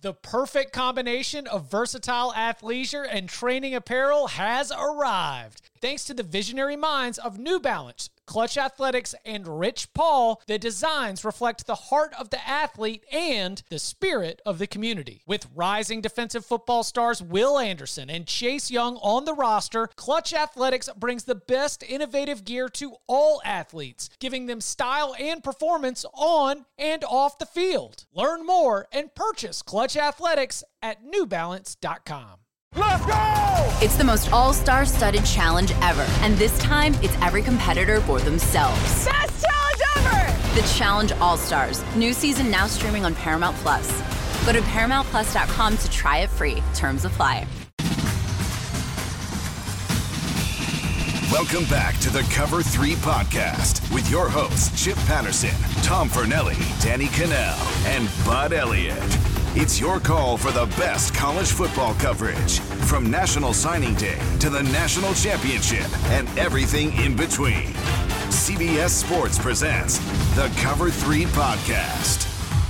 The perfect combination of versatile athleisure and training apparel has arrived. Thanks to the visionary minds of New Balance, Clutch Athletics, and Rich Paul, the designs reflect the heart of the athlete and the spirit of the community. With rising defensive football stars Will Anderson and Chase Young on the roster, Clutch Athletics brings the best innovative gear to all athletes, giving them style and performance on and off the field. Learn more and purchase Clutch Athletics at newbalance.com. Let's go! It's the most all-star studded challenge ever. And this time, it's every competitor for themselves. Best challenge ever! The Challenge All-Stars. New season now streaming on Paramount+. Go to ParamountPlus.com to try it free. Terms apply. Welcome back to the Cover 3 podcast with your hosts, Chip Patterson, Tom Fornelli, Danny Cannell, and Bud Elliott. It's your call for the best college football coverage, from National Signing Day to the National Championship and everything in between. CBS Sports presents the Cover 3 podcast.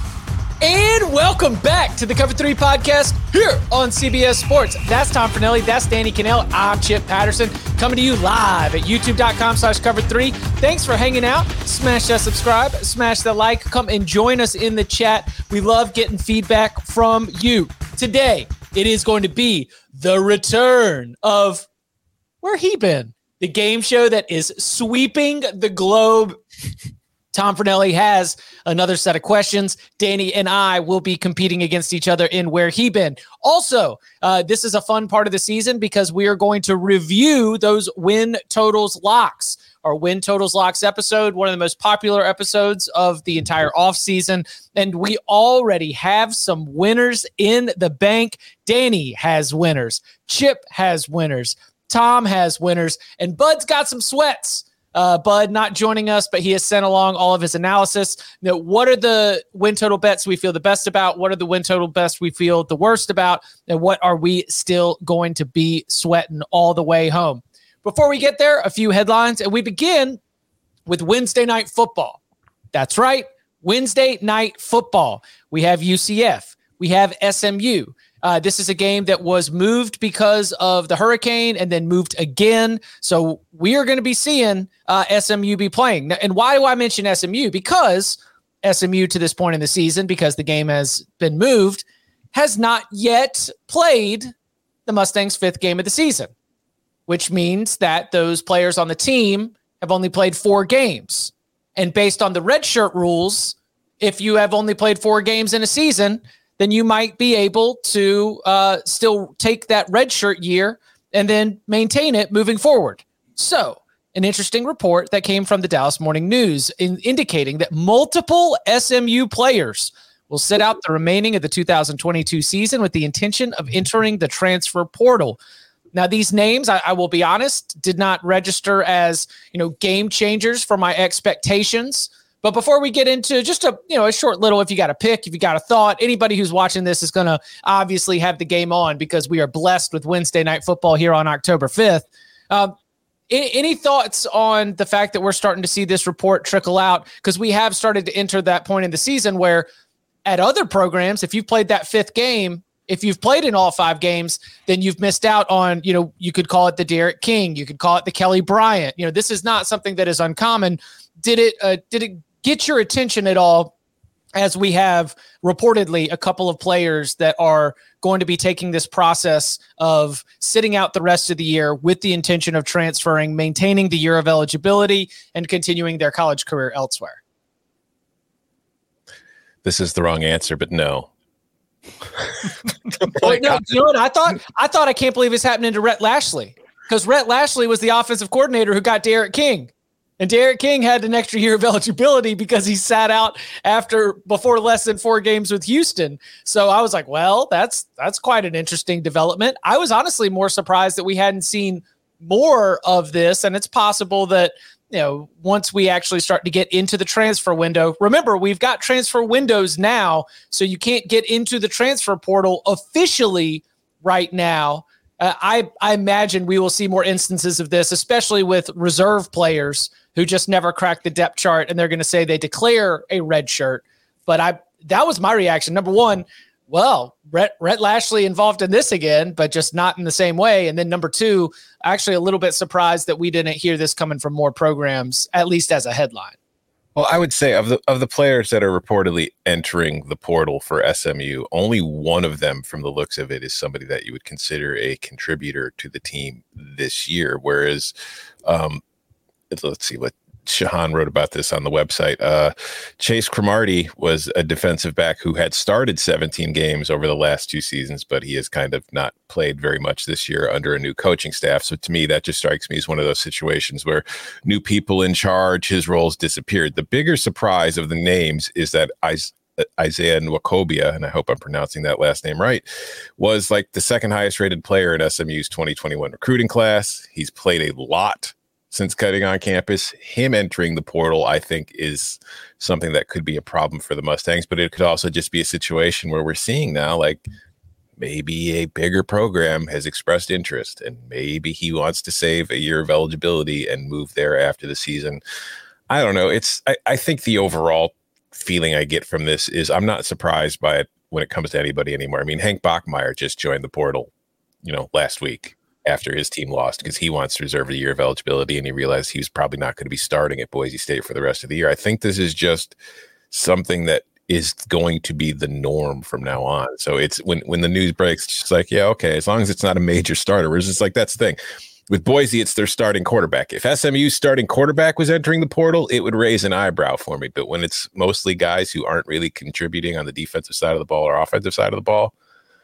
And welcome back to the Cover 3 podcast here on CBS Sports. That's Tom Fornelli. That's Danny Cannell. I'm Chip Patterson, coming to you live at youtube.com/cover3. Thanks for hanging out. Smash that subscribe, smash that like, come and join us in the chat. We love getting feedback from you. Today, it is going to be the return of Where He Been, the game show that is sweeping the globe. Tom Fornelli has another set of questions. Danny and I will be competing against each other in Where He Been. Also, this is a fun part of the season because we are going to review those win totals locks. Our win totals locks episode, one of the most popular episodes of the entire offseason. And we already have some winners in the bank. Danny has winners. Chip has winners. Tom has winners. And Bud's got some sweats. Bud not joining us, but he has sent along all of his analysis. Now, what are the win total bets we feel the best about? What are the win total bets we feel the worst about? And what are we still going to be sweating all the way home? Before we get there, a few headlines, and we begin with Wednesday night football. That's right, Wednesday night football. We have UCF. We have SMU. This is a game that was moved because of the hurricane and then moved again. So we are going to be seeing SMU be playing. And why do I mention SMU? Because SMU to this point in the season, because the game has been moved, has not yet played the Mustangs' fifth game of the season, which means that those players on the team have only played 4 games. And based on the redshirt rules, if you have only played 4 games in a season, then you might be able to still take that redshirt year and then maintain it moving forward. So, an interesting report that came from the Dallas Morning News indicating that multiple SMU players will sit out the remaining of the 2022 season with the intention of entering the transfer portal. Now, these names, I will be honest, did not register as, game changers for my expectations. But before we get into just a short little, if you got a pick, if you got a thought, anybody who's watching this is going to obviously have the game on because we are blessed with Wednesday night football here on October 5th. Any thoughts on the fact that we're starting to see this report trickle out? Because we have started to enter that point in the season where at other programs, if you've played that 5th game, if you've played in all 5 games, then you've missed out on, you could call it the Derek King. You could call it the Kelly Bryant. This is not something that is uncommon. Did it get your attention at all, as we have reportedly a couple of players that are going to be taking this process of sitting out the rest of the year with the intention of transferring, maintaining the year of eligibility, and continuing their college career elsewhere? This is the wrong answer, but no. No, you know what I thought? I can't believe it's happening to Rhett Lashley, because Rhett Lashley was the offensive coordinator who got Derek King. And Derek King had an extra year of eligibility because he sat out before less than 4 games with Houston. So I was like, well, that's quite an interesting development. I was honestly more surprised that we hadn't seen more of this. And it's possible that, once we actually start to get into the transfer window, remember, we've got transfer windows now, so you can't get into the transfer portal officially right now. I imagine we will see more instances of this, especially with reserve players who just never crack the depth chart, and they're going to say they declare a red shirt. But that was my reaction. Number one, Well, Rhett Lashley involved in this again, but just not in the same way. And then number two, actually a little bit surprised that we didn't hear this coming from more programs, at least as a headline. Well, I would say of the players that are reportedly entering the portal for SMU, only one of them, from the looks of it, is somebody that you would consider a contributor to the team this year. Whereas, let's see what Shahan wrote about this on the website. Chase Cromartie was a defensive back who had started 17 games over the last 2 seasons, but he has kind of not played very much this year under a new coaching staff. So to me, that just strikes me as one of those situations where new people in charge, his roles disappeared. The bigger surprise of the names is that Isaiah Nwakobia, and I hope I'm pronouncing that last name right, was like the second highest rated player in SMU's 2021 recruiting class. He's played a lot since cutting on campus. Him entering the portal, I think, is something that could be a problem for the Mustangs, but it could also just be a situation where we're seeing now, like, maybe a bigger program has expressed interest and maybe he wants to save a year of eligibility and move there after the season. I don't know. I think the overall feeling I get from this is I'm not surprised by it when it comes to anybody anymore. I mean, Hank Bachmeier just joined the portal, last week after his team lost because he wants to reserve a year of eligibility and he realized he was probably not going to be starting at Boise State for the rest of the year. I think this is just something that is going to be the norm from now on. So it's when the news breaks, it's just like, yeah, okay, as long as it's not a major starter. Whereas it's like, that's the thing. With Boise, it's their starting quarterback. If SMU's starting quarterback was entering the portal, it would raise an eyebrow for me. But when it's mostly guys who aren't really contributing on the defensive side of the ball or offensive side of the ball,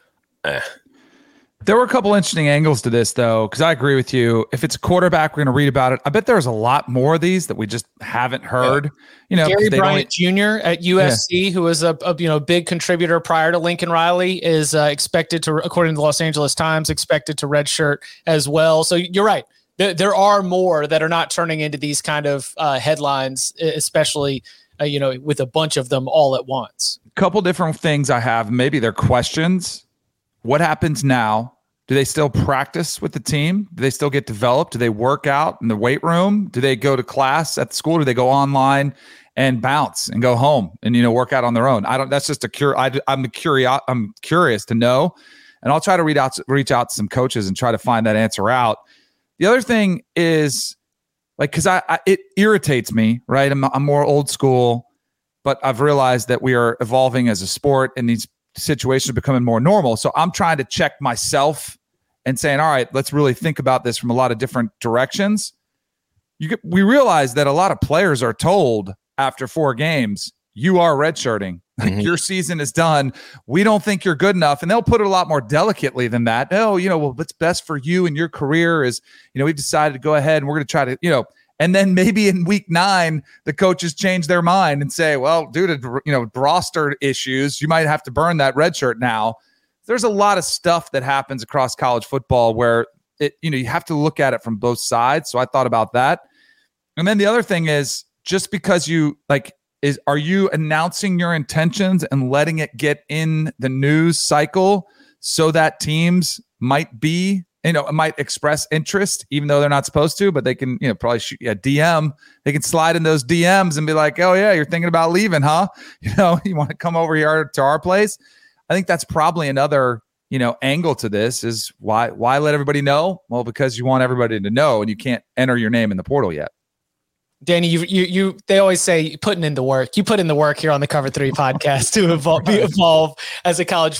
There were a couple interesting angles to this, though, because I agree with you. If it's a quarterback, we're going to read about it. I bet there's a lot more of these that we just haven't heard. Gary Bryant Jr. at USC, who was a big contributor prior to Lincoln Riley, is expected to, according to the Los Angeles Times, expected to redshirt as well. So you're right. There are more that are not turning into these kind of headlines, especially with a bunch of them all at once. A couple different things I have. Maybe they're questions. What happens now? Do they still practice with the team? Do they still get developed? Do they work out in the weight room? Do they go to class at the school? Do they go online and bounce and go home and work out on their own? That's just I'm curious to know, and I'll try to reach out to some coaches and try to find that answer out. The other thing is, like, because it irritates me, right? I'm more old school, but I've realized that we are evolving as a sport and these situations are becoming more normal. So I'm trying to check myself and saying, all right, let's really think about this from a lot of different directions. We realize that a lot of players are told after 4 games, you are redshirting. Like, your season is done. We don't think you're good enough. And they'll put it a lot more delicately than that. Oh, what's best for you and your career is, we've decided to go ahead and we're going to try to, and then maybe in week 9, the coaches change their mind and say, well, due to, roster issues, you might have to burn that red shirt now. There's a lot of stuff that happens across college football where you have to look at it from both sides. So I thought about that. And then the other thing is, just because are you announcing your intentions and letting it get in the news cycle so that teams might express interest, even though they're not supposed to, but they can, probably shoot you a DM. They can slide in those DMs and be like, oh yeah, you're thinking about leaving, huh? You want to come over here to our place? I think that's probably another, angle to this is why let everybody know? Well, because you want everybody to know and you can't enter your name in the portal yet. Danny, they always say putting in the work. You put in the work here on the Cover 3 podcast to evolve as a college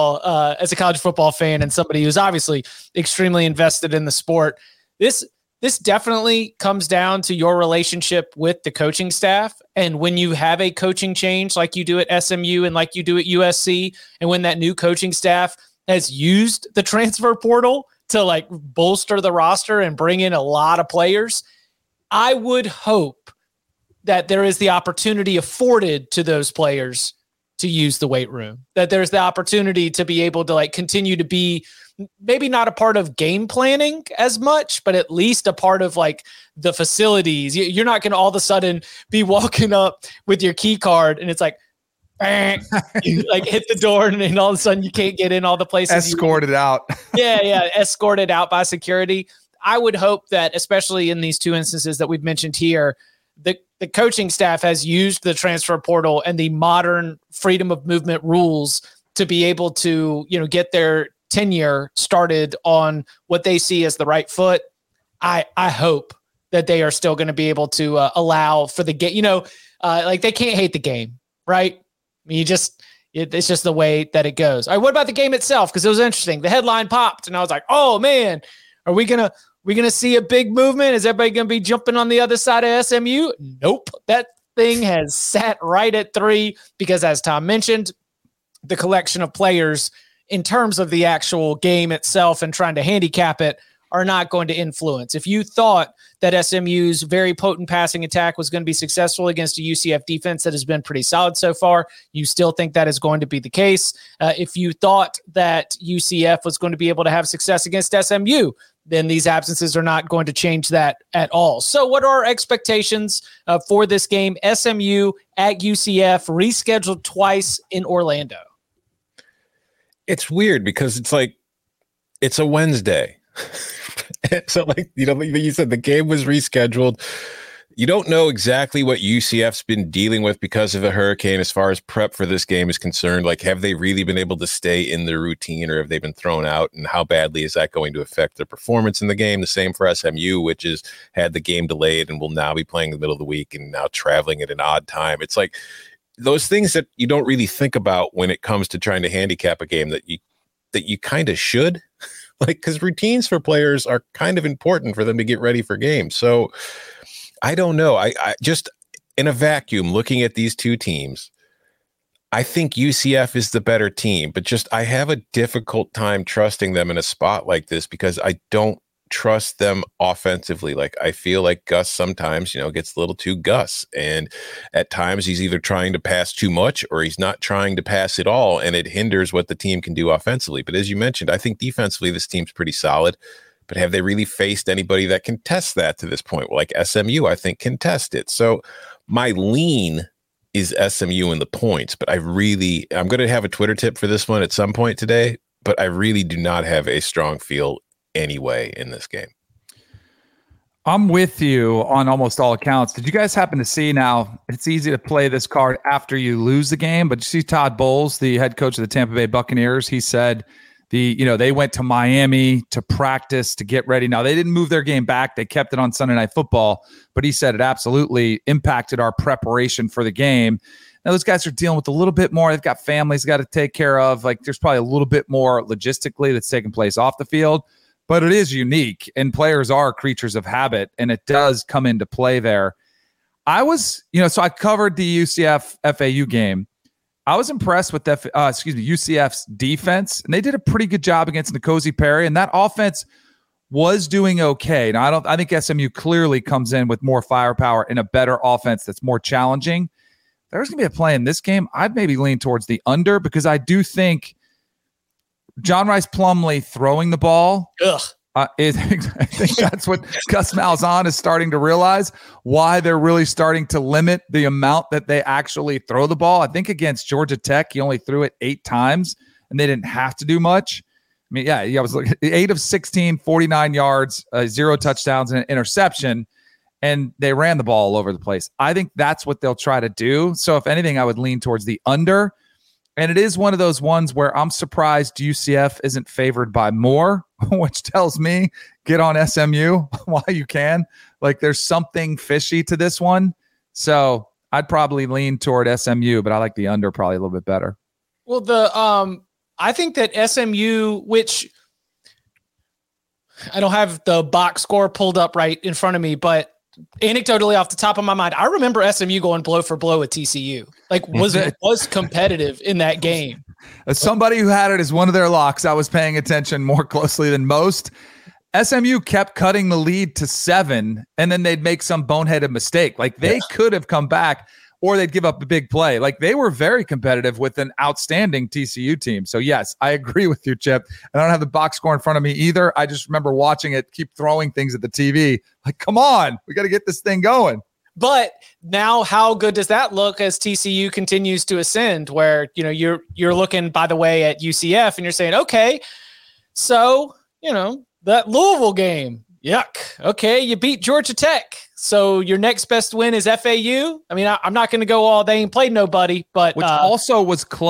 football fan and somebody who's obviously extremely invested in the sport. This definitely comes down to your relationship with the coaching staff. And when you have a coaching change like you do at SMU and like you do at USC, and when that new coaching staff has used the transfer portal to bolster the roster and bring in a lot of players, I would hope that there is the opportunity afforded to those players to use the weight room, that there's the opportunity to be able to continue to be maybe not a part of game planning as much, but at least a part of the facilities. You're not going to all of a sudden be walking up with your key card and it's you hit the door and all of a sudden you can't get in all the places. Escorted out. Yeah. Escorted out by security. I would hope that, especially in these 2 instances that we've mentioned here, the coaching staff has used the transfer portal and the modern freedom of movement rules to be able to, get their tenure started on what they see as the right foot. I hope that they are still going to be able to allow for the game, like they can't hate the game, right? I mean, it's just the way that it goes. All right, what about the game itself? Because it was interesting. The headline popped, and I was like, oh man, are we gonna see a big movement? Is everybody gonna be jumping on the other side of SMU? Nope. That thing has sat right at 3 because, as Tom mentioned, the collection of players in terms of the actual game itself and trying to handicap it are not going to influence. If you thought that SMU's very potent passing attack was going to be successful against a UCF defense that has been pretty solid so far, you still think that is going to be the case. If you thought that UCF was going to be able to have success against SMU, then these absences are not going to change that at all. So what are our expectations for this game? SMU at UCF, rescheduled twice in Orlando. It's weird because it's a Wednesday. So you said the game was rescheduled. You don't know exactly what UCF's been dealing with because of the hurricane as far as prep for this game is concerned. Like, have they really been able to stay in their routine, or have they been thrown out? And how badly is that going to affect their performance in the game? The same for SMU, which has had the game delayed and will now be playing in the middle of the week and now traveling at an odd time. It's like those things that you don't really think about when it comes to trying to handicap a game that you kind of should. Because routines for players are kind of important for them to get ready for games. So I don't know. I just, in a vacuum, looking at these two teams, I think UCF is the better team, but I have a difficult time trusting them in a spot like this because I don't trust them offensively. Like, I feel like Gus sometimes, gets a little too Gus. And at times he's either trying to pass too much or he's not trying to pass at all. And it hinders what the team can do offensively. But as you mentioned, I think defensively, this team's pretty solid. But have they really faced anybody that can test that to this point? Well, like SMU, I think, can test it. So my lean is SMU in the points. But I'm going to have a Twitter tip for this one at some point today. But I really do not have a strong feel anyway in this game. I'm with you on almost all accounts. Did you guys happen to see, now it's easy to play this card after you lose the game, but you see Todd Bowles, the head coach of the Tampa Bay Buccaneers, he said they went to Miami to practice to get ready. Now, they didn't move their game back. They kept it on Sunday Night Football, but he said it absolutely impacted our preparation for the game. Now, those guys are dealing with a little bit more. They've got families got to take care of. Like, there's probably a little bit more logistically that's taking place off the field. But it is unique, and players are creatures of habit, and it does come into play there. I was, so I covered the UCF FAU game. I was impressed with UCF's defense, and they did a pretty good job against N'Kosi Perry, and that offense was doing okay. Now, I think SMU clearly comes in with more firepower and a better offense that's more challenging. There's going to be a play in this game. I'd maybe lean towards the under because I do think John Rice Plumlee throwing the ball. I think that's what Gus Malzahn is starting to realize, why they're really starting to limit the amount that they actually throw the ball. I think against Georgia Tech, he only threw it 8 times, and they didn't have to do much. I mean, I was looking 8 of 16, 49 yards, 0 touchdowns, and an interception, and they ran the ball all over the place. I think that's what they'll try to do. So if anything, I would lean towards the under. And it is one of those ones where I'm surprised UCF isn't favored by more, which tells me get on SMU while you can. Like, there's something fishy to this one. So I'd probably lean toward SMU, but I like the under probably a little bit better. Well, I think that SMU, which I don't have the box score pulled up right in front of me, but anecdotally off the top of my mind, I remember SMU going blow for blow with TCU. Like, was competitive in that game. As somebody who had it as one of their locks, I was paying attention more closely than most. SMU kept cutting the lead to 7, and then they'd make some boneheaded mistake. Like, they could have come back, or they'd give up a big play. Like, they were very competitive with an outstanding TCU team. So, yes, I agree with you, Chip. I don't have the box score in front of me either. I just remember watching it, keep throwing things at the TV. Like, come on, we got to get this thing going. But now how good does that look as TCU continues to ascend, where, you're looking, by the way, at UCF and you're saying, okay, so, that Louisville game, yuck. Okay, you beat Georgia Tech. So your next best win is FAU. I mean, I'm not going to go all they ain't played nobody, but which also was close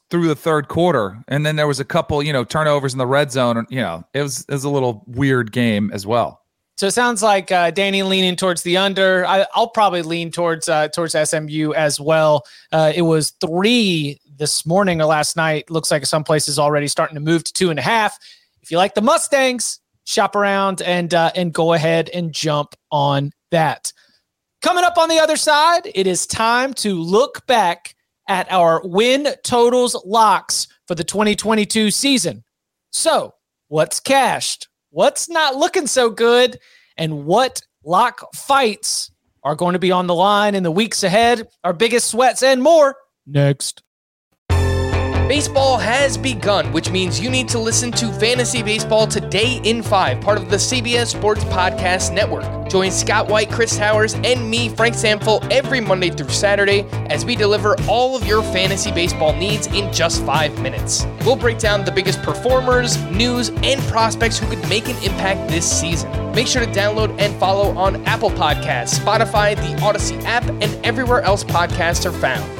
through the third quarter. And then there was a couple, turnovers in the red zone. It was a little weird game as well. So it sounds like Danny leaning towards the under. I'll probably lean towards SMU as well. It was 3 this morning or last night. Looks like some places already starting to move to 2.5. If you like the Mustangs, shop around and go ahead and jump on that. Coming up on the other side, it is time to look back at our win totals locks for the 2022 season. So what's cashed? What's not looking so good? And what lock fights are going to be on the line in the weeks ahead? Our biggest sweats and more next. Baseball has begun, which means you need to listen to Fantasy Baseball Today in 5, part of the CBS Sports Podcast Network. Join Scott White, Chris Towers, and me, Frank Samfel, every Monday through Saturday as we deliver all of your fantasy baseball needs in just 5 minutes. We'll break down the biggest performers, news, and prospects who could make an impact this season. Make sure to download and follow on Apple Podcasts, Spotify, the Odyssey app, and everywhere else podcasts are found.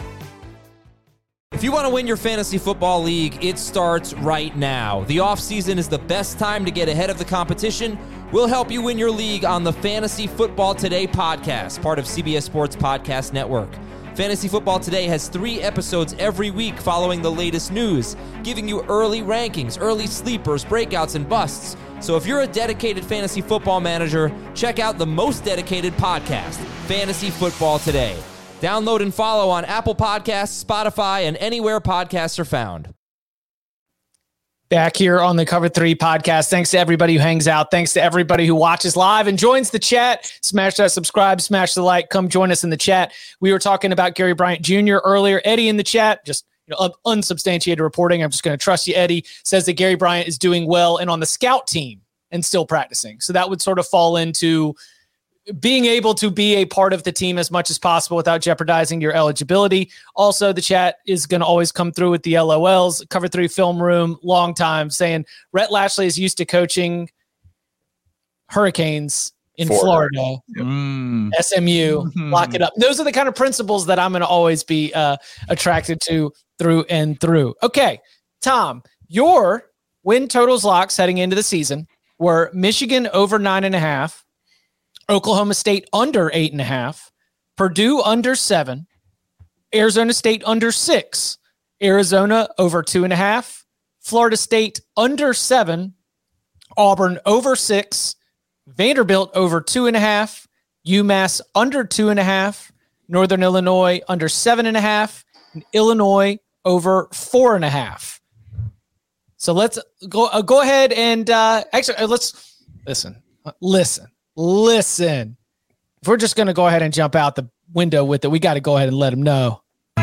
If you want to win your fantasy football league, it starts right now. The offseason is the best time to get ahead of the competition. We'll help you win your league on the Fantasy Football Today podcast, part of CBS Sports Podcast Network. Fantasy Football Today has 3 episodes every week following the latest news, giving you early rankings, early sleepers, breakouts, and busts. So if you're a dedicated fantasy football manager, check out the most dedicated podcast, Fantasy Football Today. Download and follow on Apple Podcasts, Spotify, and anywhere podcasts are found. Back here on the Cover 3 podcast. Thanks to everybody who hangs out. Thanks to everybody who watches live and joins the chat. Smash that subscribe, smash the like. Come join us in the chat. We were talking about Gary Bryant Jr. earlier. Eddie in the chat, just unsubstantiated reporting. I'm just going to trust you, Eddie. Says that Gary Bryant is doing well and on the scout team and still practicing. So that would sort of fall into being able to be a part of the team as much as possible without jeopardizing your eligibility. Also, the chat is going to always come through with the LOLs. Cover 3 film room, long time, saying Rhett Lashley is used to coaching Hurricanes in Florida. SMU, lock it up. Those are the kind of principles that I'm going to always be attracted to through and through. Okay, Tom, your win totals locks heading into the season were Michigan over 9.5, Oklahoma State under 8.5, Purdue under 7, Arizona State under 6, Arizona over 2.5, Florida State under 7, Auburn over 6, Vanderbilt over 2.5, UMass under 2.5, Northern Illinois under 7.5, and Illinois over 4.5. So let's go ahead and let's listen. If we're just going to go ahead and jump out the window with it, we got to go ahead and let them know.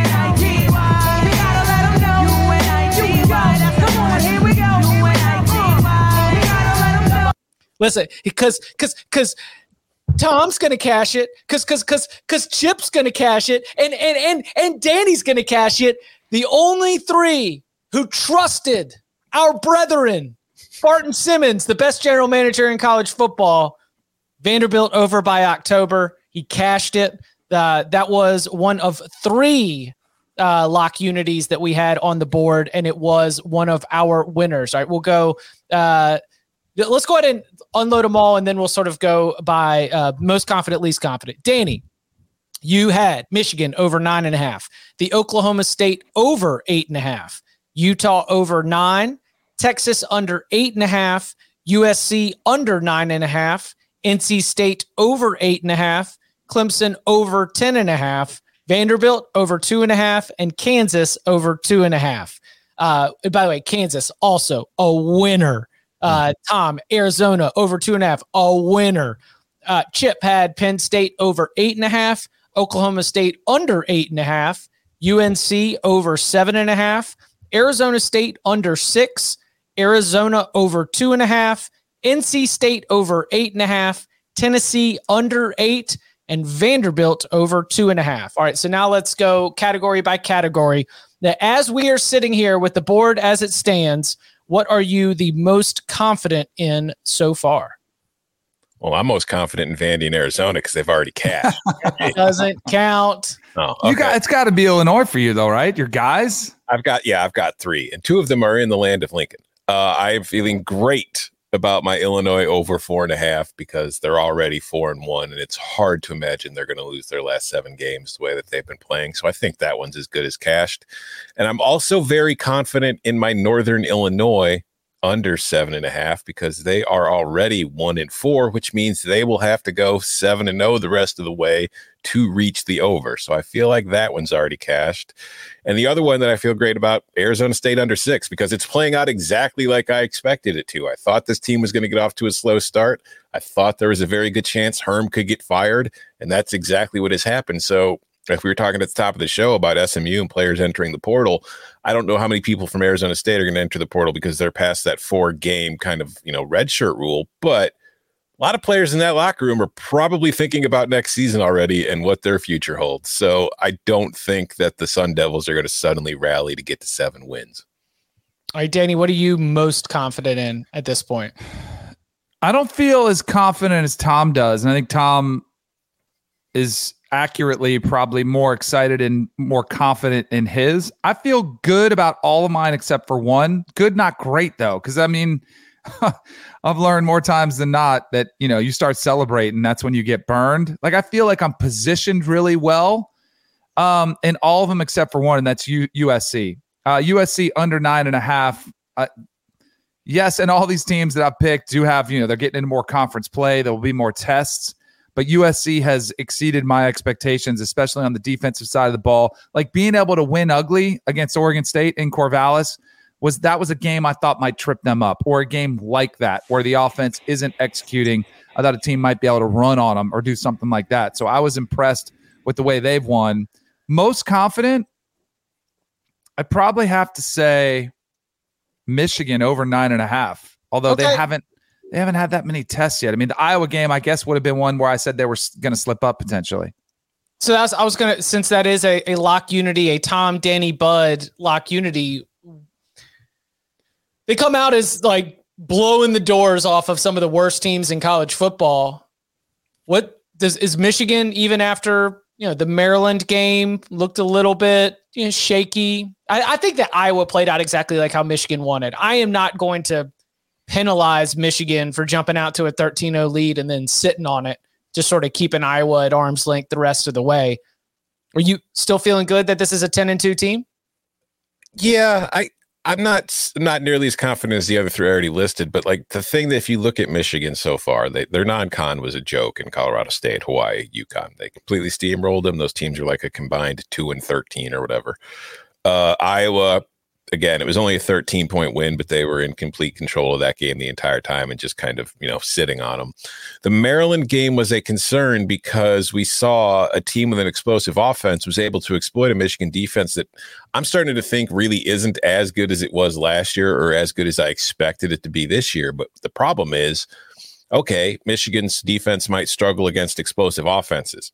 Listen, because Tom's going to cash it, because Chip's going to cash it, and Danny's going to cash it. The only 3 who trusted our brethren, Barton Simmons, the best general manager in college football, Vanderbilt over by October. He cashed it. That was one of 3 lock unities that we had on the board, and it was one of our winners. All right, we'll go. Let's go ahead and unload them all, and then we'll sort of go by most confident, least confident. Danny, you had Michigan over 9.5, the Oklahoma State over 8.5, Utah over 9, Texas under 8.5, USC under 9.5, NC State over 8.5, Clemson over 10.5, Vanderbilt over 2.5, and Kansas over 2.5. By the way, Kansas also a winner. Tom, Arizona over 2.5, a winner. Chip had Penn State over 8.5, Oklahoma State under 8.5, UNC over 7.5, Arizona State under 6, Arizona over 2.5, NC State over 8.5, Tennessee under 8, and Vanderbilt over 2.5. All right, so now let's go category by category. Now, as we are sitting here with the board as it stands, what are you the most confident in so far? Well, I'm most confident in Vandy and Arizona because they've already cashed. It doesn't count. Oh, okay. It's got to be Illinois for you, though, right? Your guys? I've got 3, and 2 of them are in the land of Lincoln. I'm feeling great about my Illinois over 4.5 because they're already 4-1, and it's hard to imagine they're going to lose their last 7 games the way that they've been playing. So I think that one's as good as cashed. And I'm also very confident in my Northern Illinois under 7.5 because they are already 1-4, which means they will have to go 7-0 the rest of the way to reach the over. So I feel like that one's already cashed. And the other one that I feel great about, Arizona State under 6, because it's playing out exactly like I expected it to. I thought this team was going to get off to a slow start. I thought there was a very good chance Herm could get fired, and that's exactly what has happened. So if we were talking at the top of the show about SMU and players entering the portal, I don't know how many people from Arizona State are going to enter the portal because they're past that 4-game kind of, red shirt rule. But a lot of players in that locker room are probably thinking about next season already and what their future holds. So I don't think that the Sun Devils are going to suddenly rally to get to 7 wins. All right, Danny, what are you most confident in at this point? I don't feel as confident as Tom does. And I think Tom is accurately probably more excited and more confident in his. I feel good about all of mine except for one. Good, not great, though, because, I mean, I've learned more times than not that, you start celebrating. That's when you get burned. Like, I feel like I'm positioned really well in all of them except for one, and that's USC. USC under 9.5. Yes, and all these teams that I've picked do have, they're getting into more conference play. There will be more tests. But USC has exceeded my expectations, especially on the defensive side of the ball. Like being able to win ugly against Oregon State in Corvallis was a game I thought might trip them up, or a game like that where the offense isn't executing. I thought a team might be able to run on them or do something like that. So I was impressed with the way they've won. Most confident, I probably have to say Michigan over 9.5, although they haven't had that many tests yet. I mean, the Iowa game, I guess, would have been one where I said they were going to slip up potentially. So since that is a lock unity, a Tom, Danny, Bud lock unity, they come out as like blowing the doors off of some of the worst teams in college football. Is Michigan, even after, the Maryland game looked a little bit shaky? I think that Iowa played out exactly like how Michigan wanted. I am not going to penalize Michigan for jumping out to a 13-0 lead and then sitting on it, just sort of keeping Iowa at arm's length the rest of the way. Are you still feeling good that this is a 10-2 team? Yeah, I'm not nearly as confident as the other 3 already listed, but like the thing that if you look at Michigan so far, their non-con was a joke in Colorado State, Hawaii, UConn. They completely steamrolled them. Those teams are like a combined 2-13 or whatever. Iowa, again, it was only a 13-point win, but they were in complete control of that game the entire time and just kind of, sitting on them. The Maryland game was a concern because we saw a team with an explosive offense was able to exploit a Michigan defense that I'm starting to think really isn't as good as it was last year or as good as I expected it to be this year. But the problem is, okay, Michigan's defense might struggle against explosive offenses.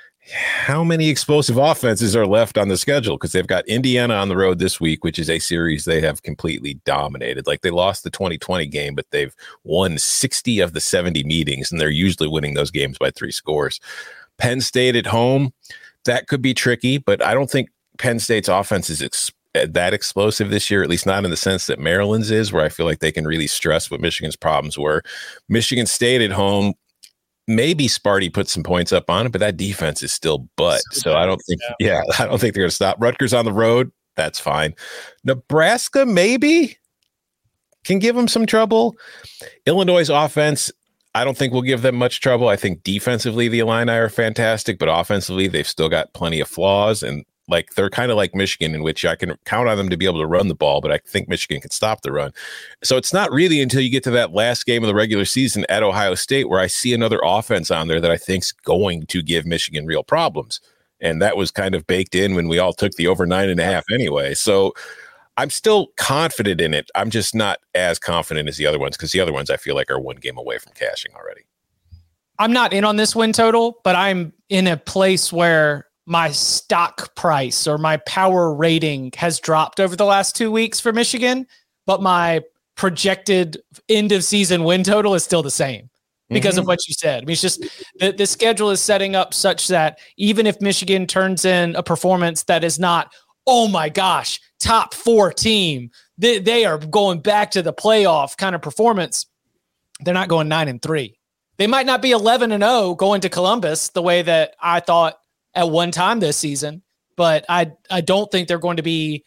How many explosive offenses are left on the schedule? Because they've got Indiana on the road this week, which is a series they have completely dominated. Like they lost the 2020 game, but they've won 60 of the 70 meetings, and they're usually winning those games by 3 scores. Penn State at home, that could be tricky, but I don't think Penn State's offense is that explosive this year, at least not in the sense that Maryland's is, where I feel like they can really stress what Michigan's problems were. Michigan State at home, maybe Sparty put some points up on it, but that defense is still butt. So I don't think, I don't think they're going to stop. Rutgers on the road, that's fine. Nebraska maybe can give them some trouble. Illinois' offense, I don't think will give them much trouble. I think defensively the Illini are fantastic, but offensively they've still got plenty of flaws, and like they're kind of like Michigan, in which I can count on them to be able to run the ball, but I think Michigan can stop the run. So it's not really until you get to that last game of the regular season at Ohio State where I see another offense on there that I think's going to give Michigan real problems. And that was kind of baked in when we all took the over 9.5 anyway. So I'm still confident in it. I'm just not as confident as the other ones, because the other ones I feel like are one game away from cashing already. I'm not in on this win total, but I'm in a place where my stock price or my power rating has dropped over the last 2 weeks for Michigan, but my projected end of season win total is still the same. because of what you said. I mean, it's just the schedule is setting up such that even if Michigan turns in a performance that is not, oh my gosh, top 4 team, they are going back to the playoff kind of performance. They're not going 9-3. They might not be 11-0 going to Columbus the way that I thought at one time this season, but I don't think they're going to be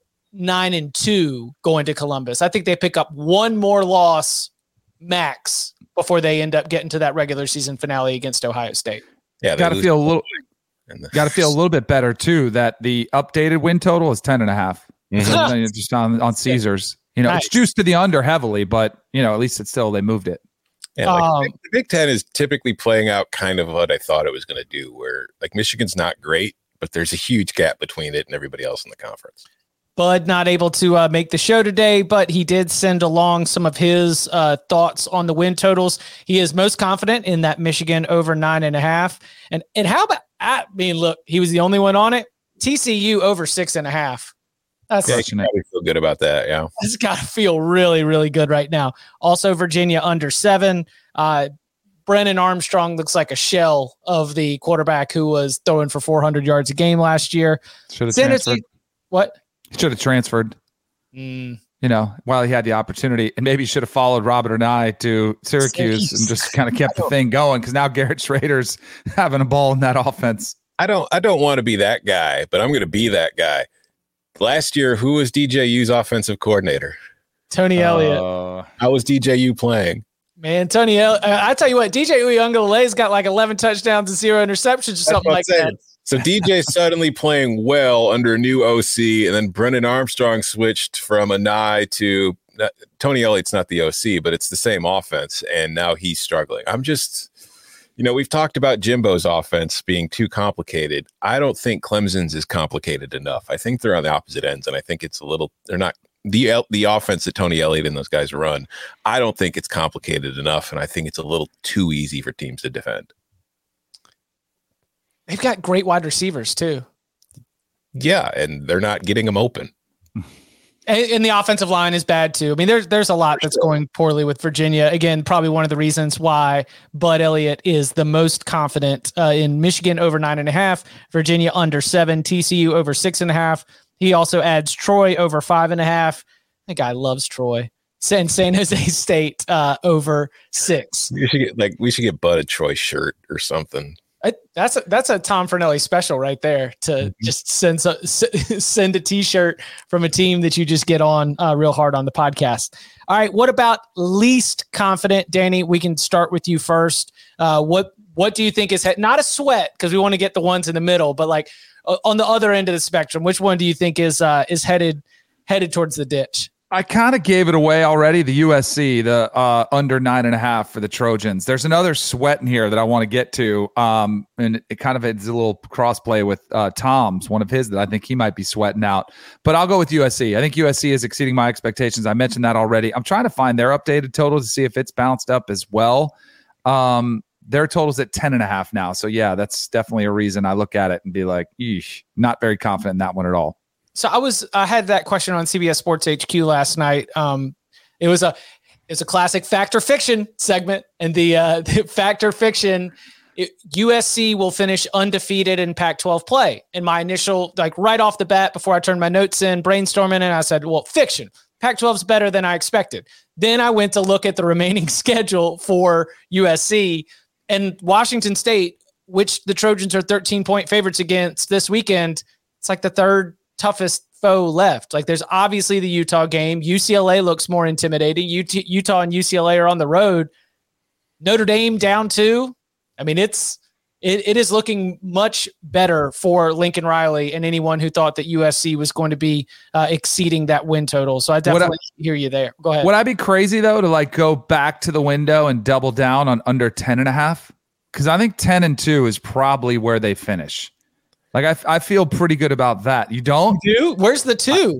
9-2 going to Columbus. I think they pick up one more loss max before they end up getting to that regular season finale against Ohio State. Yeah, got to feel a little bit better too. That the updated win total is 10.5. Just on Caesars, nice. It's juiced to the under heavily, but at least it's still they moved it. Yeah, the Big Ten is typically playing out kind of what I thought it was going to do, where Michigan's not great, but there's a huge gap between it and everybody else in the conference. Bud not able to make the show today, but he did send along some of his thoughts on the win totals. He is most confident in that Michigan over 9.5. And how about, look, he was the only one on it. TCU over 6.5. That's you can probably feel good about that. Yeah. It's got to feel really, really good right now. Also, Virginia under 7. Brennan Armstrong looks like a shell of the quarterback who was throwing for 400 yards a game last year. Should have transferred. What? Should have transferred. While he had the opportunity, and maybe should have followed Robert and I to Syracuse and just kind of kept the thing going, because now Garrett Schrader's having a ball in that offense. I don't want to be that guy, but I'm going to be that guy. Last year, who was DJU's offensive coordinator? Tony Elliott. How was DJU playing? Man, Tony Elliott. I tell you what, DJ Uiagalelei's got like 11 touchdowns and 0 interceptions or something like that. So DJ suddenly playing well under a new OC, and then Brennan Armstrong switched from a Nye to Tony Elliott's not the OC, but it's the same offense, and now he's struggling. I'm just, we've talked about Jimbo's offense being too complicated. I don't think Clemson's is complicated enough. I think they're on the opposite ends, and I think they're not the offense that Tony Elliott and those guys run. I don't think it's complicated enough, and I think it's a little too easy for teams to defend. They've got great wide receivers too. Yeah, and they're not getting them open. And the offensive line is bad too. I mean, there's a lot that's going poorly with Virginia. Again, probably one of the reasons why Bud Elliott is the most confident in Michigan over 9.5, Virginia under 7, TCU over 6.5. He also adds Troy over 5.5. The guy loves Troy. San Jose State over 6. We should get Bud a Troy shirt or something. That's a Tom Fornelli special right there, to just send a t-shirt from a team that you just get on real hard on the podcast. All right. What about least confident, Danny? We can start with you first. What do you think is not a sweat, because we want to get the ones in the middle, but like on the other end of the spectrum, which one do you think is headed towards the ditch? I kind of gave it away already. The USC, the under 9.5 for the Trojans. There's another sweat in here that I want to get to. And it kind of is a little crossplay with Tom's, one of his that I think he might be sweating out. But I'll go with USC. I think USC is exceeding my expectations. I mentioned that already. I'm trying to find their updated total to see if it's bounced up as well. Their total's at 10.5 now. So yeah, that's definitely a reason I look at it and be like, eesh, not very confident in that one at all. So I had that question on CBS Sports HQ last night. It was a classic fact or fiction segment, and the fact or fiction, USC will finish undefeated in Pac-12 play. And my initial, right off the bat, before I turned my notes in, brainstorming, and I said, well, fiction. Pac-12 is better than I expected. Then I went to look at the remaining schedule for USC, and Washington State, which the Trojans are 13-point favorites against this weekend. It's like the third toughest foe left. Like, there's obviously the Utah game. UCLA looks more intimidating. Utah and UCLA are on the road. Notre Dame down 2. I mean, it is looking much better for Lincoln Riley and anyone who thought that USC was going to be exceeding that win total. So I definitely hear you there. Go ahead. Would I be crazy though to go back to the window and double down on under 10.5? Because I think 10-2 is probably where they finish. I feel pretty good about that. You don't? You do? Where's the 2?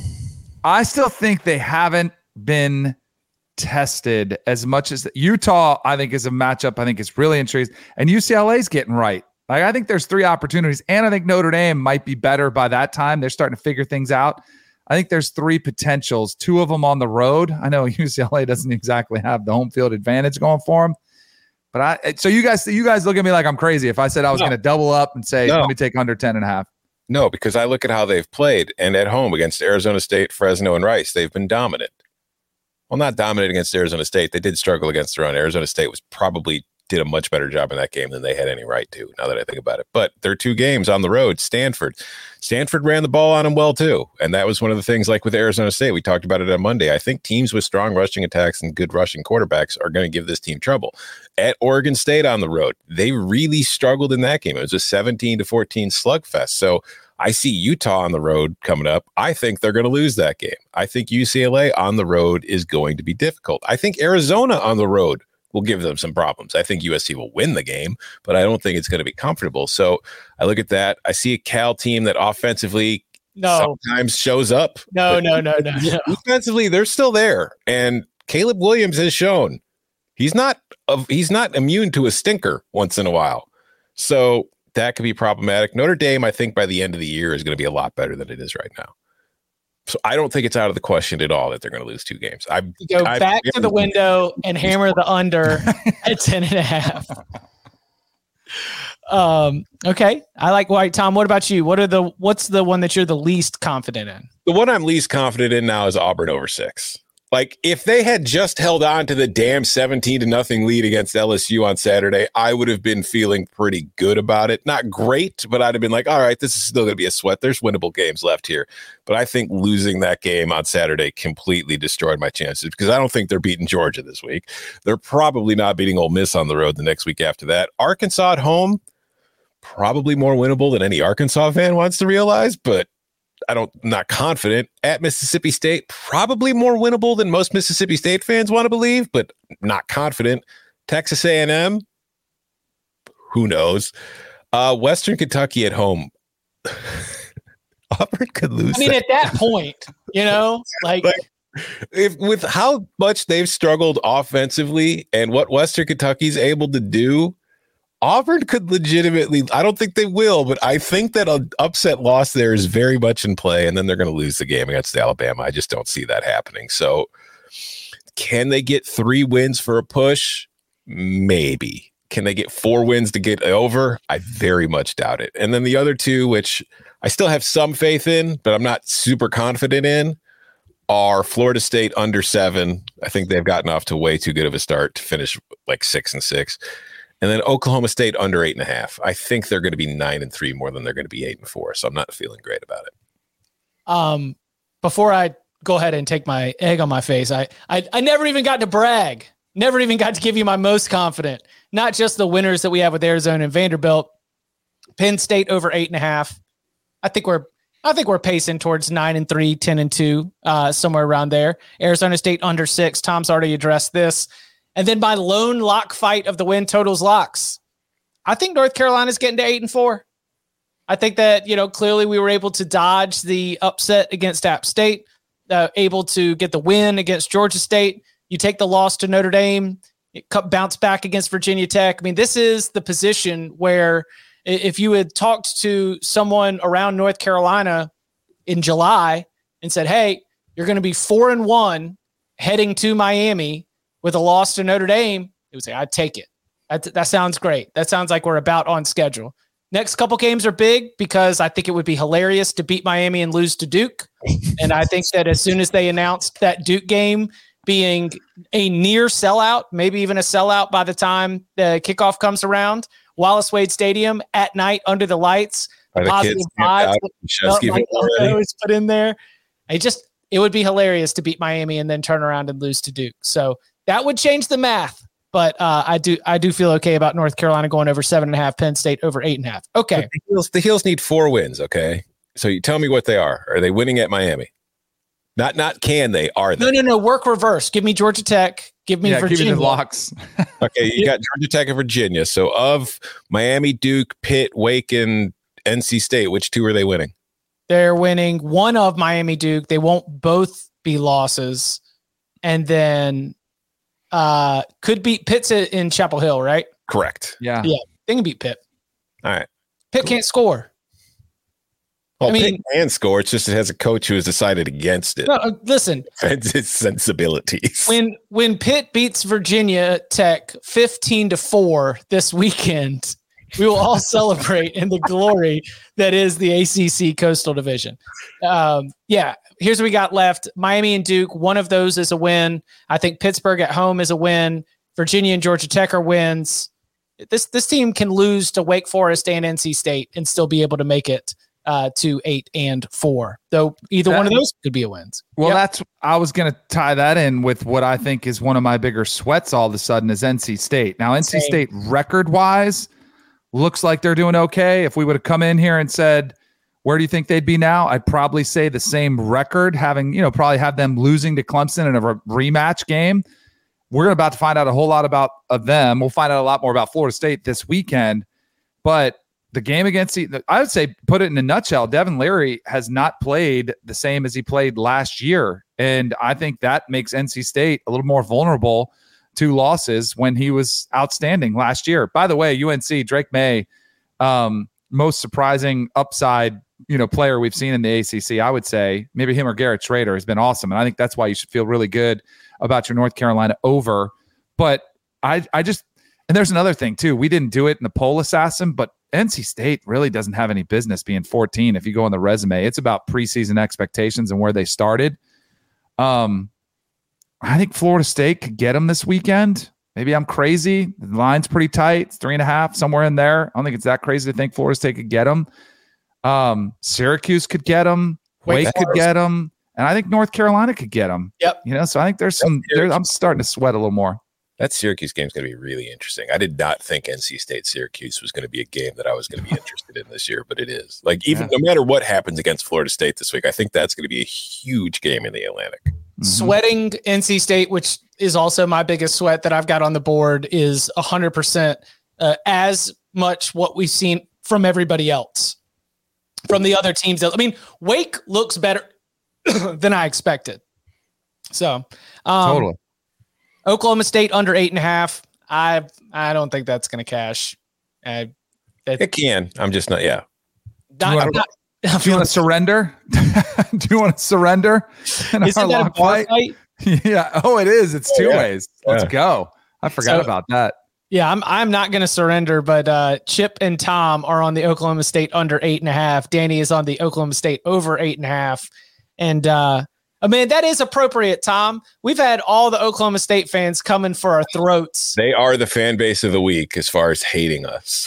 I still think they haven't been tested as much as Utah. I think is a matchup. I think it's really intriguing, and UCLA's getting right. I think there's 3 opportunities, and I think Notre Dame might be better by that time. They're starting to figure things out. I think there's 3 potentials, 2 of them on the road. I know UCLA doesn't exactly have the home field advantage going for them. But so you guys look at me like I'm crazy if I said I was going to double up and say, let me take under 10.5. No, because I look at how they've played, and at home against Arizona State, Fresno, and Rice, they've been dominant. Well, not dominant against Arizona State. They did struggle against their own. Arizona State did a much better job in that game than they had any right to, now that I think about it. But their 2 games on the road, Stanford ran the ball on them well too. And that was one of the things, like with Arizona State, we talked about it on Monday. I think teams with strong rushing attacks and good rushing quarterbacks are going to give this team trouble. At Oregon State on the road, they really struggled in that game. It was a 17-14 slugfest. So I see Utah on the road coming up. I think they're going to lose that game. I think UCLA on the road is going to be difficult. I think Arizona on the road will give them some problems. I think USC will win the game, but I don't think it's going to be comfortable. So I look at that. I see a Cal team that offensively sometimes shows up. No. Defensively, they're still there. And Caleb Williams has shown he's not immune to a stinker once in a while. So that could be problematic. Notre Dame, I think by the end of the year, is going to be a lot better than it is right now. So I don't think it's out of the question at all that they're going to lose 2 games. Go back to the window and hammer the under at 10.5. Okay. I like White. Tom, what about you? What's the one that you're the least confident in? The one I'm least confident in now is Auburn over 6. Like, if they had just held on to the damn 17-0 lead against LSU on Saturday, I would have been feeling pretty good about it. Not great, but I'd have been like, all right, this is still going to be a sweat. There's winnable games left here. But I think losing that game on Saturday completely destroyed my chances, because I don't think they're beating Georgia this week. They're probably not beating Ole Miss on the road the next week after that. Arkansas at home, probably more winnable than any Arkansas fan wants to realize, but not confident. At Mississippi State, probably more winnable than most Mississippi State fans want to believe, but not confident. Texas A&M, who knows? Western Kentucky at home. Auburn could lose. I mean, at that point, like if with how much they've struggled offensively and what Western Kentucky's able to do, Auburn could legitimately, I don't think they will, but I think that an upset loss there is very much in play, and then they're going to lose the game against Alabama. I just don't see that happening. So can they get 3 wins for a push? Maybe. Can they get 4 wins to get over? I very much doubt it. And then the other 2, which I still have some faith in, but I'm not super confident in, are Florida State under 7. I think they've gotten off to way too good of a start to finish like 6-6. And then Oklahoma State under 8.5. I think they're going to be 9-3 more than they're going to be 8-4. So I'm not feeling great about it. Before I go ahead and take my egg on my face, I never even got to brag. Never even got to give you my most confident. Not just the winners that we have with Arizona and Vanderbilt. Penn State over 8.5. I think we're pacing towards 9-3, 10-2, somewhere around there. Arizona State under 6. Tom's already addressed this. And then my lone lock fight of the win totals locks. I think North Carolina's getting to 8-4. I think that, clearly we were able to dodge the upset against App State, able to get the win against Georgia State. You take the loss to Notre Dame, bounce back against Virginia Tech. I mean, this is the position where if you had talked to someone around North Carolina in July and said, hey, you're going to be 4-1 heading to Miami with a loss to Notre Dame, it would say, I'd take it. That sounds great. That sounds like we're about on schedule. Next couple games are big because I think it would be hilarious to beat Miami and lose to Duke. And I think that as soon as they announced that Duke game being a near sellout, maybe even a sellout by the time the kickoff comes around, Wallace Wade Stadium at night under the lights, positive vibes put in there. It would be hilarious to beat Miami and then turn around and lose to Duke. So that would change the math, but I do feel okay about North Carolina going over 7.5, Penn State over 8.5. Okay. The Heels need 4 wins, okay? So you tell me what they are. Are they winning at Miami? Not can they, are they? No. Work reverse. Give me Georgia Tech. Give me Virginia. Give me the locks. Okay, you got Georgia Tech and Virginia. So of Miami, Duke, Pitt, Wake, and NC State, which 2 are they winning? They're winning one of Miami, Duke. They won't both be losses. And then could beat Pitt's in Chapel Hill, right? Correct. Yeah. They can beat Pitt. All right. Pitt can't score. Well, I mean, Pitt can score. It's just it has a coach who has decided against it. No, listen. Defends his sensibilities. When Pitt beats Virginia Tech 15-4 this weekend, we will all celebrate in the glory that is the ACC Coastal Division. Here's what we got left. Miami and Duke, one of those is a win. I think Pittsburgh at home is a win. Virginia and Georgia Tech are wins. This team can lose to Wake Forest and NC State and still be able to make it to 8-4. Though either one of those could be a win. Well, I was going to tie that in with what I think is one of my bigger sweats all of a sudden is NC State. Now, NC State record-wise looks like they're doing okay. If we would have come in here and said, where do you think they'd be now? I'd probably say the same record, probably have them losing to Clemson in a rematch game. We're about to find out a whole lot about them. We'll find out a lot more about Florida State this weekend. But the game against I would say, put it in a nutshell, Devin Leary has not played the same as he played last year. And I think that makes NC State a little more vulnerable to losses when he was outstanding last year. By the way, UNC, Drake May, most surprising upside player we've seen in the ACC, I would say maybe him or Garrett Schrader has been awesome. And I think that's why you should feel really good about your North Carolina over. But and there's another thing too. We didn't do it in the poll assassin, but NC State really doesn't have any business being 14. If you go on the resume, it's about preseason expectations and where they started. I think Florida State could get them this weekend. Maybe I'm crazy. The line's pretty tight. It's 3.5, somewhere in there. I don't think it's that crazy to think Florida State could get them. Syracuse could get them. Wake could get them. And I think North Carolina could get them. Yep. So I think I'm starting to sweat a little more. That Syracuse game is going to be really interesting. I did not think NC State-Syracuse was going to be a game that I was going to be interested in this year, but it is. No matter what happens against Florida State this week, I think that's going to be a huge game in the Atlantic. Mm-hmm. Sweating NC State, which is also my biggest sweat that I've got on the board, is 100% as much what we've seen from everybody else, from the other teams. I mean, Wake looks better than I expected. So, totally. Oklahoma State under 8.5. I don't think that's going to cash. It can. I'm just not. Yeah. Do you want to surrender? Do you want to surrender? Isn't that a bar fight? Yeah. Oh, it is. It's two ways. Let's go. I forgot about that. Yeah, I'm not going to surrender, but Chip and Tom are on the Oklahoma State under 8.5. Danny is on the Oklahoma State over 8.5. And man, that is appropriate, Tom. We've had all the Oklahoma State fans coming for our throats. They are the fan base of the week as far as hating us.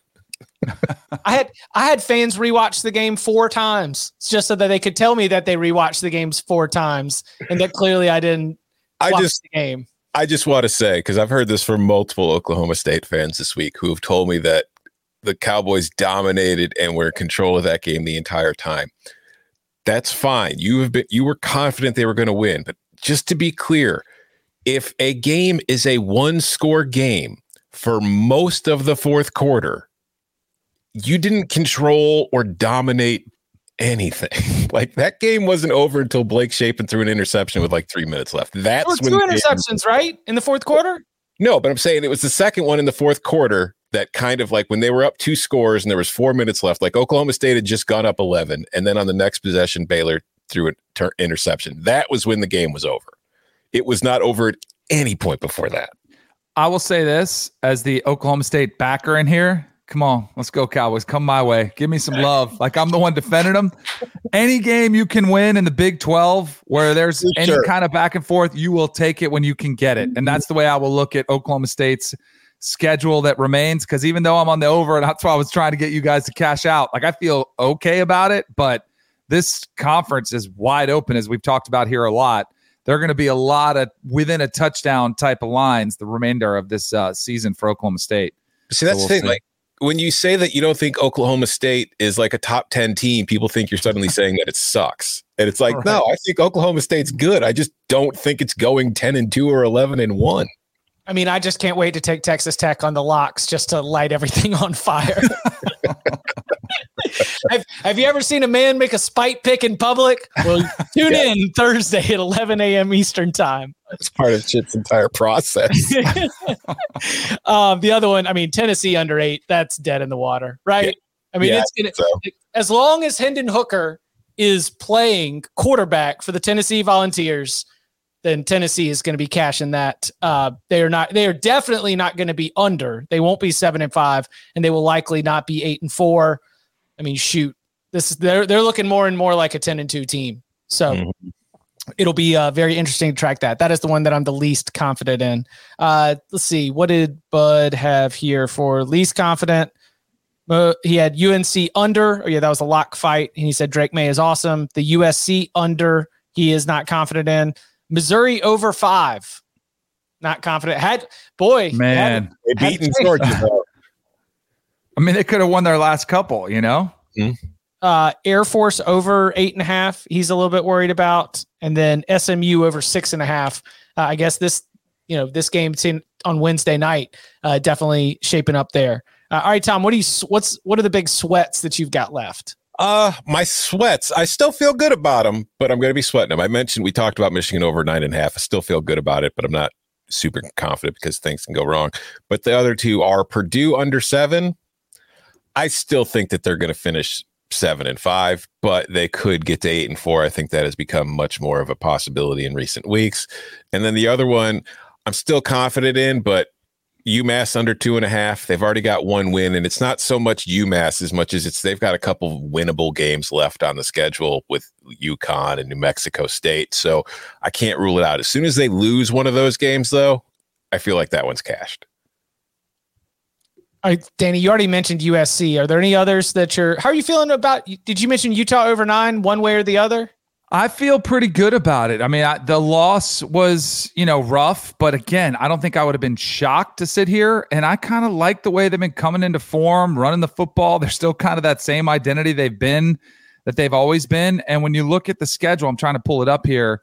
I had fans rewatch the game 4 times just so that they could tell me that they rewatched the games 4 times and that clearly I didn't watch the game. I just want to say, because I've heard this from multiple Oklahoma State fans this week who have told me that the Cowboys dominated and were in control of that game the entire time. That's fine. You were confident they were going to win. But just to be clear, if a game is a 1-score game for most of the fourth quarter, you didn't control or dominate anything. Like, that game wasn't over until Blake Shapen threw an interception with 3 minutes left. That's when 2 interceptions, right? In the fourth quarter? No, but I'm saying it was the second one in the fourth quarter that kind of when they were up 2 scores and there was 4 minutes left, Oklahoma State had just gone up 11. And then on the next possession, Baylor threw an interception. That was when the game was over. It was not over at any point before that. I will say this as the Oklahoma State backer in here. Come on, let's go Cowboys. Come my way. Give me some love. I'm the one defending them. Any game you can win in the Big 12 where there's any kind of back and forth, you will take it when you can get it. And that's the way I will look at Oklahoma State's schedule that remains, because even though I'm on the over, and that's why I was trying to get you guys to cash out, I feel okay about it, but this conference is wide open, as we've talked about here a lot. There are going to be a lot of within a touchdown type of lines the remainder of this season for Oklahoma State. See, that's the thing. When you say that you don't think Oklahoma State is a top 10 team, people think you're suddenly saying that it sucks. And it's right. No, I think Oklahoma State's good. I just don't think it's going 10-2 or 11-1. I mean, I just can't wait to take Texas Tech on the locks just to light everything on fire. Have you ever seen a man make a spite pick in public? Well, tune in Thursday at 11 a.m. Eastern time. That's part of Chip's entire process. The other one, Tennessee under 8, that's dead in the water, right? I mean, as long as Hendon Hooker is playing quarterback for the Tennessee Volunteers, then Tennessee is going to be cashing that. They are definitely not going to be under. They won't be 7-5, and they will likely not be 8-4. I mean, shoot, they're looking more and more like a 10-2 team. So it'll be very interesting to track that. That is the one that I'm the least confident in. Let's see. What did Bud have here for least confident? He had UNC under. Oh, yeah, that was a lock fight. And he said Drake May is awesome. The USC under, he is not confident in. Missouri over 5. Not confident. They beaten Georgia. I mean, they could have won their last couple, you know? Air Force over 8.5. He's a little bit worried about. And then SMU over 6.5. I guess this game on Wednesday night, definitely shaping up there. All right, Tom, what are the big sweats that you've got left? My sweats, I still feel good about them, but I'm going to be sweating them. We talked about Michigan over 9.5. I still feel good about it, but I'm not super confident because things can go wrong. But the other two are Purdue under 7. I still think that they're going to finish 7-5, but they could get to 8-4. I think that has become much more of a possibility in recent weeks. And then the other one I'm still confident in, but UMass under 2.5. They've already got one win, and it's not so much UMass as much as they've got a couple winnable games left on the schedule with UConn and New Mexico State. So I can't rule it out. As soon as they lose one of those games, though, I feel like that one's cashed. All right, Danny, you already mentioned USC. Are there any others how are you feeling about? Did you mention Utah over 9 one way or the other? I feel pretty good about it. I mean, the loss was, rough, but again, I don't think I would have been shocked to sit here. And I kind of like the way they've been coming into form, running the football. They're still kind of that same identity they've always been. And when you look at the schedule, I'm trying to pull it up here.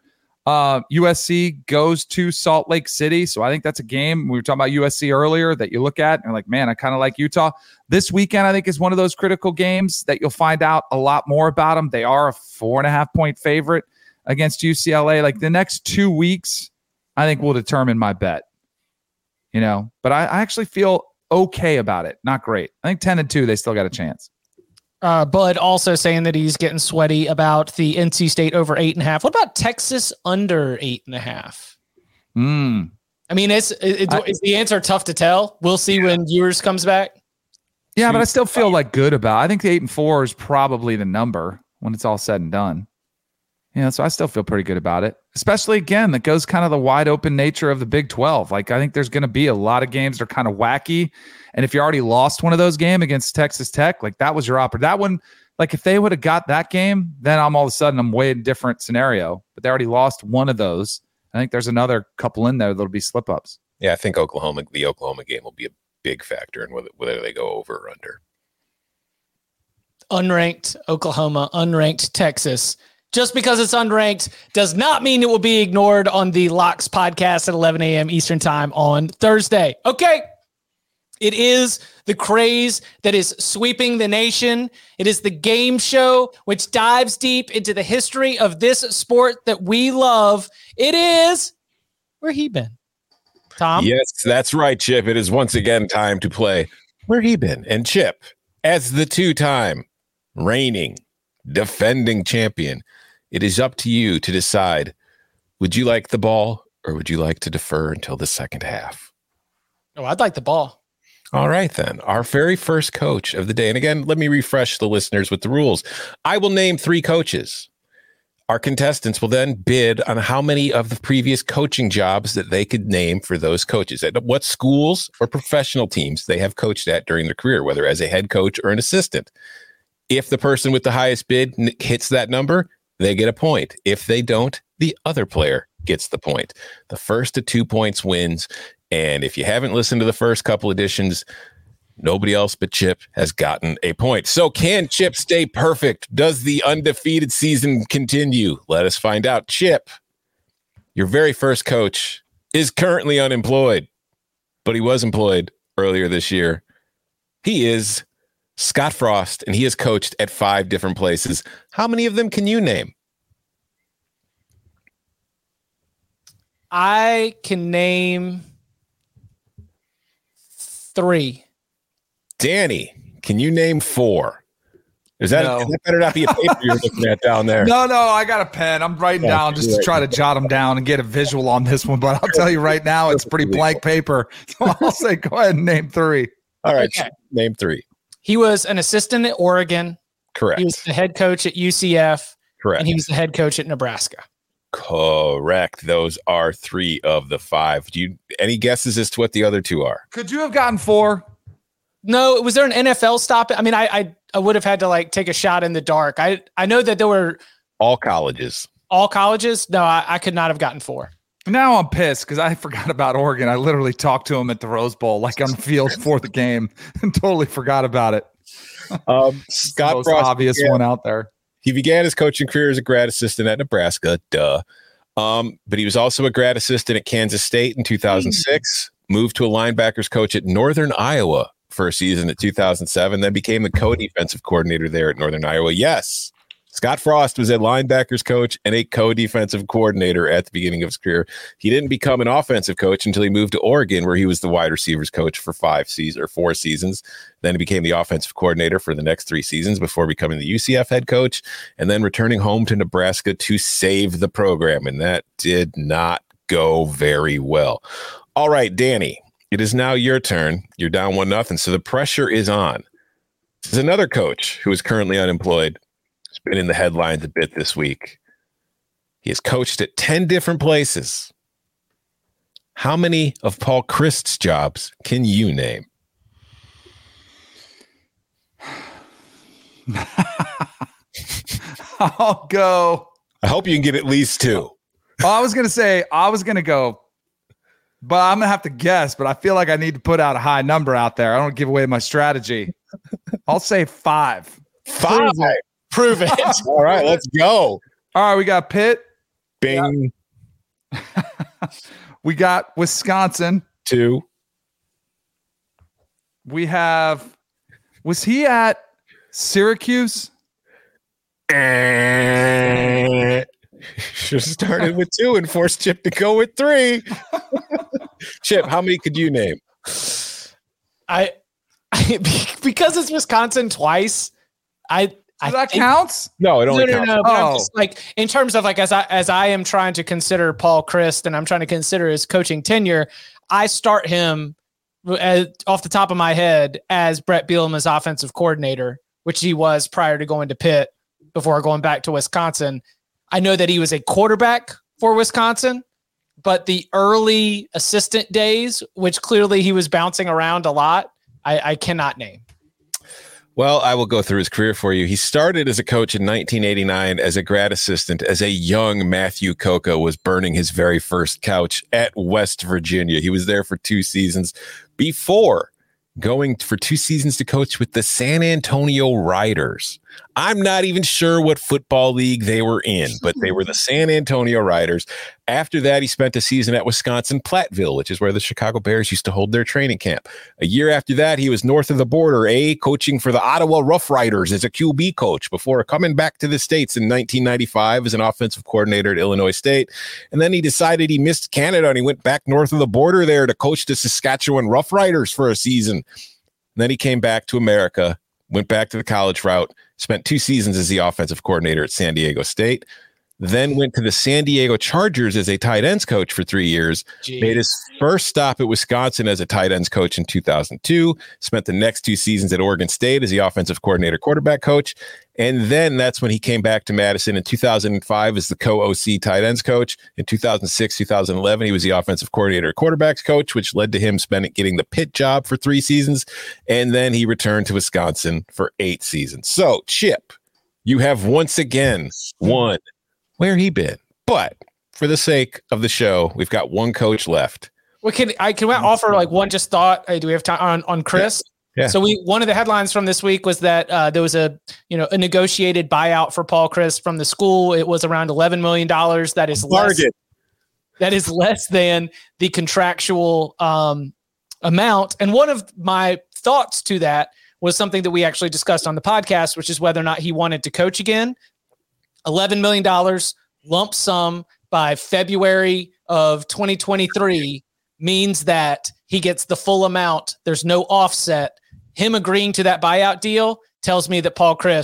USC goes to Salt Lake City. So I think that's a game. We were talking about USC earlier that you look at and you're like, man, I kind of like Utah. This weekend, I think, is one of those critical games that you'll find out a lot more about them. They are a 4.5-point favorite against UCLA. Like the next 2 weeks, I think will determine my bet, but I actually feel okay about it. Not great. I think 10-2, they still got a chance. Bud also saying that he's getting sweaty about the NC State over 8.5. What about Texas under 8.5? I mean, is the answer tough to tell? We'll see when Ewers comes back. Yeah, but I still feel good about it. I think the 8-4 is probably the number when it's all said and done. So I still feel pretty good about it. Especially, again, that goes kind of the wide open nature of the Big 12. Like, I think there's going to be a lot of games that are kind of wacky. And if you already lost one of those games against Texas Tech, like that was your opportunity. That one, like if they would have got that game, then I'm all of a sudden I'm way in a different scenario. But they already lost one of those. I think there's another couple in there that'll be slip-ups. Yeah, I think the Oklahoma game will be a big factor in whether they go over or under. Unranked Oklahoma, unranked Texas. Just because it's unranked does not mean it will be ignored on the Locks podcast at 11 a.m. Eastern time on Thursday. Okay. It is the craze that is sweeping the nation. It is the game show which dives deep into the history of this sport that we love. It is Where He Been? Tom? Yes, that's right, Chip. It is once again time to play Where He Been. And Chip, as the 2-time reigning, defending champion, it is up to you to decide, would you like the ball or would you like to defer until the second half? Oh, I'd like the ball. All right, then. Our very first coach of the day. And again, let me refresh the listeners with the rules. I will name 3 coaches. Our contestants will then bid on how many of the previous coaching jobs that they could name for those coaches, at what schools or professional teams they have coached at during their career, whether as a head coach or an assistant. If the person with the highest bid hits that number, they get a point. If they don't, the other player gets the point. The first to 2 points wins. And if you haven't listened to the first couple editions, nobody else but Chip has gotten a point. So can Chip stay perfect? Does the undefeated season continue? Let us find out. Chip, your very first coach is currently unemployed, but he was employed earlier this year. He is Scott Frost, and he has coached at 5 different places. How many of them can you name? I can name 3. Danny, can you name 4? Is that, No. that better not be a paper you're looking at down there? No, I got a pen. I'm writing down just to try to jot them down and get a visual on this one. But I'll tell you right now, it's pretty blank paper. So I'll say, go ahead and name 3. All right, Okay. name 3. He was an assistant at Oregon. Correct. He was the head coach at UCF. Correct. And he was the head coach at Nebraska. Correct. Those are 3 of the 5. Any guesses as to what the other 2 are? Could you have gotten 4? No, was there an NFL stop? I mean, I would have had to like take a shot in the dark. I know that there were All colleges. all colleges. No, I could not have gotten 4. Now I'm pissed because I forgot about Oregon. I literally talked to him at the Rose Bowl, like on the field for the game, and totally forgot about it. Scott Most Frost obvious one out there. He began his coaching career as a grad assistant at Nebraska. But he was also a grad assistant at Kansas State in 2006, moved to a linebackers coach at Northern Iowa for a season at 2007, then became the co-defensive coordinator there at Northern Iowa. Yes, Scott Frost was a linebackers coach and a co-defensive coordinator at the beginning of his career. He didn't become an offensive coach until he moved to Oregon, where he was the wide receivers coach for 4 seasons. Then he became the offensive coordinator for the next 3 seasons before becoming the UCF head coach and then returning home to Nebraska to save the program. And that did not go very well. All right, Danny, it is now your turn. You're down 1-0, so the pressure is on. This is another coach who is currently unemployed. He's been in the headlines a bit this week. He has coached at 10 different places. How many of Paul Christ's jobs can you name? I'll go. I hope you can get at least 2. I was going to go, but I'm going to have to guess, but I feel like I need to put out a high number out there. I don't give away my strategy. I'll say 5. 5. Prove it. All right, let's go. All right, we got Pitt. Bing. We got Wisconsin. 2. We have, was he at Syracuse? Should have started with 2 and forced Chip to go with 3. Chip, how many could you name? I because it's Wisconsin twice. That counts? No, it only counts. No. But I'm just, like, in terms of like as I am trying to consider Paul Christ and I'm trying to consider his coaching tenure, I start him off the top of my head as Brett Bielema's offensive coordinator, which he was prior to going to Pitt before going back to Wisconsin. I know that he was a quarterback for Wisconsin, but the early assistant days, which clearly he was bouncing around a lot, I cannot name. Well, I will go through his career for you. He started as a coach in 1989 as a grad assistant as a young Matthew Coca was burning his very first couch at West Virginia. He was there for 2 seasons before going for 2 seasons to coach with the San Antonio Riders. I'm not even sure what football league they were in, but they were the San Antonio Riders. After that, he spent a season at Wisconsin Platteville, which is where the Chicago Bears used to hold their training camp. A year after that, he was north of the border, coaching for the Ottawa Rough Riders as a QB coach before coming back to the States in 1995 as an offensive coordinator at Illinois State. And then he decided he missed Canada and he went back north of the border there to coach the Saskatchewan Rough Riders for a season. And then he came back to America, went back to the college route, spent 2 seasons as the offensive coordinator at San Diego State, then went to the San Diego Chargers as a tight ends coach for 3 years, made his first stop at Wisconsin as a tight ends coach in 2002, spent the next 2 seasons at Oregon State as the offensive coordinator quarterback coach, and then that's when he came back to Madison in 2005 as the co-OC tight ends coach. In 2006, 2011, he was the offensive coordinator quarterbacks coach, which led to him getting the Pitt job for 3 seasons, and then he returned to Wisconsin for 8 seasons. So, Chip, you have once again won where he been. But for the sake of the show, we've got 1 coach left. Well, can I offer like one just thought? Do we have time on Chris? Yeah. So one of the headlines from this week was that there was a negotiated buyout for Paul Christ from the school. It was around $11 million. That is less than the contractual amount. And one of my thoughts to that was something that we actually discussed on the podcast, which is whether or not he wanted to coach again. $11 million lump sum by February of 2023 means that he gets the full amount. There's no offset. Him agreeing to that buyout deal tells me that Paul Christ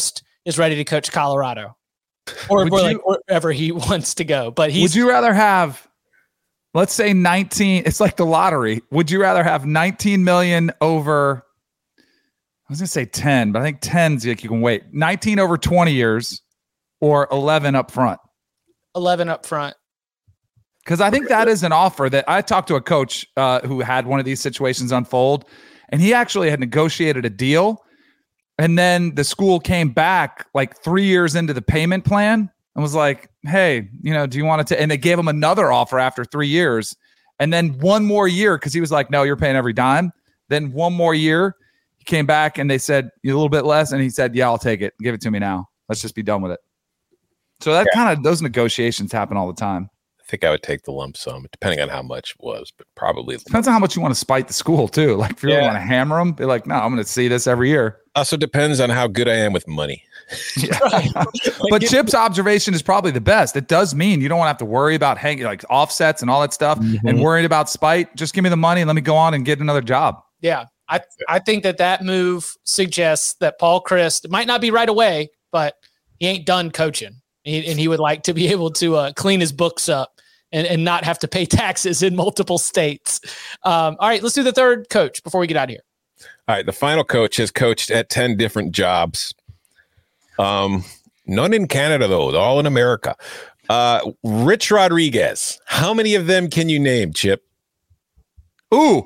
is ready to coach Colorado or wherever he wants to go. But would you rather have, let's say 19, it's like the lottery. Would you rather have 19 million over, I was going to say 10, but I think 10's like you can wait. 19 over 20 years or 11 up front? 11 up front. Because I think that is an offer that I talked to a coach who had one of these situations unfold, and he actually had negotiated a deal. And then the school came back like 3 years into the payment plan and was like, hey, do you want to? And they gave him another offer after 3 years. And then one more year, because he was like, no, you're paying every dime. Then one more year, he came back and they said, a little bit less. And he said, yeah, I'll take it. Give it to me now. Let's just be done with it. So that kind of, those negotiations happen all the time. I think I would take the lump sum, depending on how much it was, but probably depends on how much you want to spite the school too. Like if you really want to hammer them, they're like, no, I'm going to see this every year. Also depends on how good I am with money. But Chip's observation is probably the best. It does mean you don't want to have to worry about hanging like offsets and all that stuff and worried about spite. Just give me the money and let me go on and get another job. Yeah. I think that move suggests that Paul Chryst might not be right away, but he ain't done coaching. And he would like to be able to clean his books up and not have to pay taxes in multiple states. All right, let's do the third coach before we get out of here. All right, the final coach has coached at 10 different jobs. None in Canada, though. They're all in America. Rich Rodriguez. How many of them can you name, Chip? Ooh.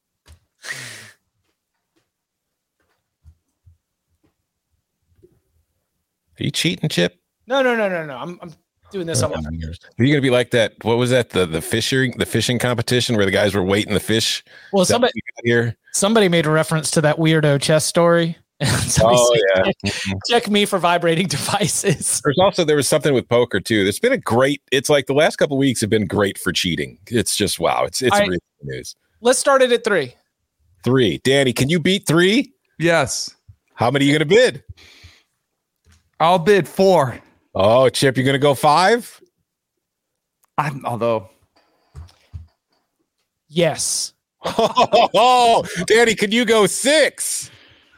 Are you cheating, Chip? No. I'm doing this on my fingers. Are you going to be like that? What was that? The fishing competition where the guys were weighting the fish? Well, somebody made a reference to that weirdo chess story. Check me for vibrating devices. There was something with poker too. It's been it's like the last couple of weeks have been great for cheating. It's just, wow. It's right, really good news. Let's start it at 3. 3. Danny, can you beat 3? Yes. How many are you going to bid? I'll bid 4. Oh, Chip, you're going to go 5? Yes. Oh, Danny, can you go 6?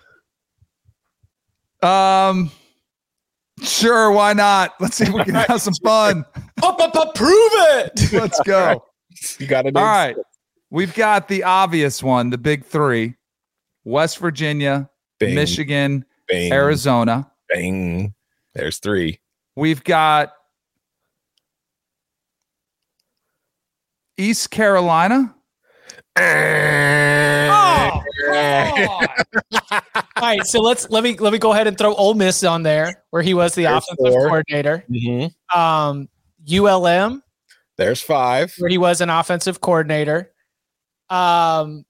Sure, why not? Let's see if we can have some fun. Prove it. Let's go. You got it. All right. We've got the obvious one, the big 3. West Virginia, Bing. Michigan, Bing. Arizona. Bang. There's 3. We've got East Carolina. Oh, all right, so let me go ahead and throw Ole Miss on there, where he was the offensive coordinator. ULM. There's 5, where he was an offensive coordinator. Well,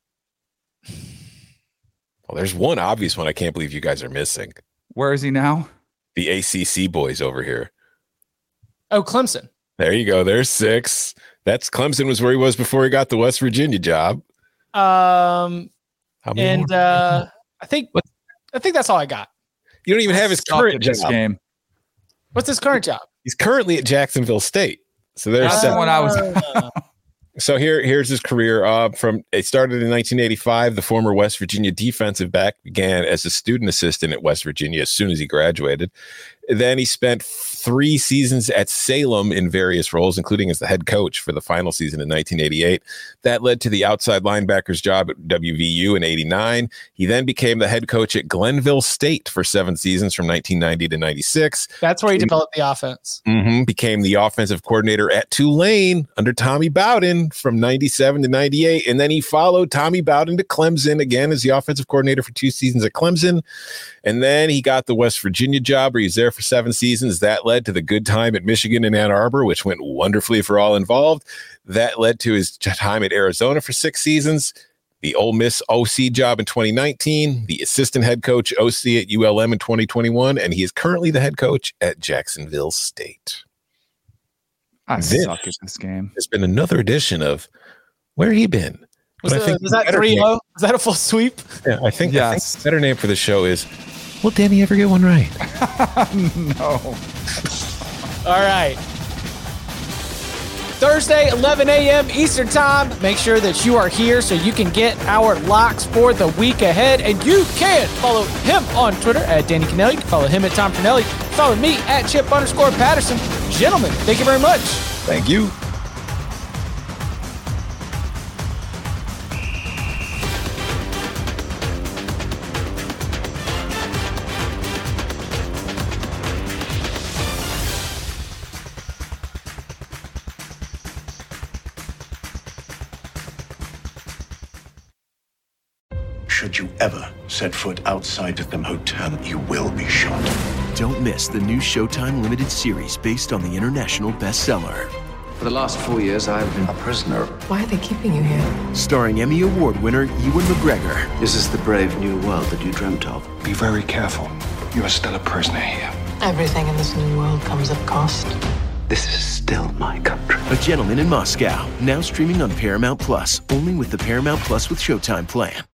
there's one obvious one I can't believe you guys are missing. Where is he now? The ACC boys over here. Oh, Clemson. There you go. There's 6. That's Clemson was where he was before he got the West Virginia job. I think that's all I got. You don't even have his current job. Game. What's his current job? He's currently at Jacksonville State. So there's 7. When I was. So here's his career. It started in 1985. The former West Virginia defensive back began as a student assistant at West Virginia as soon as he graduated. Then he spent 3 seasons at Salem in various roles, including as the head coach for the final season in 1988. That led to the outside linebackers job at WVU in 89. He then became the head coach at Glenville State for 7 seasons from 1990 to 96. That's where he developed the offense. Became the offensive coordinator at Tulane under Tommy Bowden from 97 to 98. And then he followed Tommy Bowden to Clemson again as the offensive coordinator for 2 seasons at Clemson. And then he got the West Virginia job where he was there for 7 seasons. That led to the good time at Michigan and Ann Arbor, which went wonderfully for all involved. That led to his time at Arizona for 6 seasons, the Ole Miss OC job in 2019, the assistant head coach OC at ULM in 2021, and he is currently the head coach at Jacksonville State. I suck at this game. There's been another edition of Where He Been. Was that 3-0? Is that a full sweep? Yeah, I think the better name for the show is Will Danny ever get one right? No. All right. Thursday, 11 a.m. Eastern Time. Make sure that you are here so you can get our locks for the week ahead. And you can follow him on Twitter at Danny Kanell. You can follow him at Tom Fornelli. Follow me at Chip_Patterson. Gentlemen, thank you very much. Thank you. Should you ever set foot outside of them hotel, you will be shot. Don't miss the new Showtime limited series based on the international bestseller. For the last 4 years, I've been a prisoner. Why are they keeping you here? Starring Emmy Award winner Ewan McGregor. This is the brave new world that you dreamt of. Be very careful. You are still a prisoner here. Everything in this new world comes at cost. This is still my country. A Gentleman in Moscow, now streaming on Paramount Plus, only with the Paramount Plus with Showtime plan.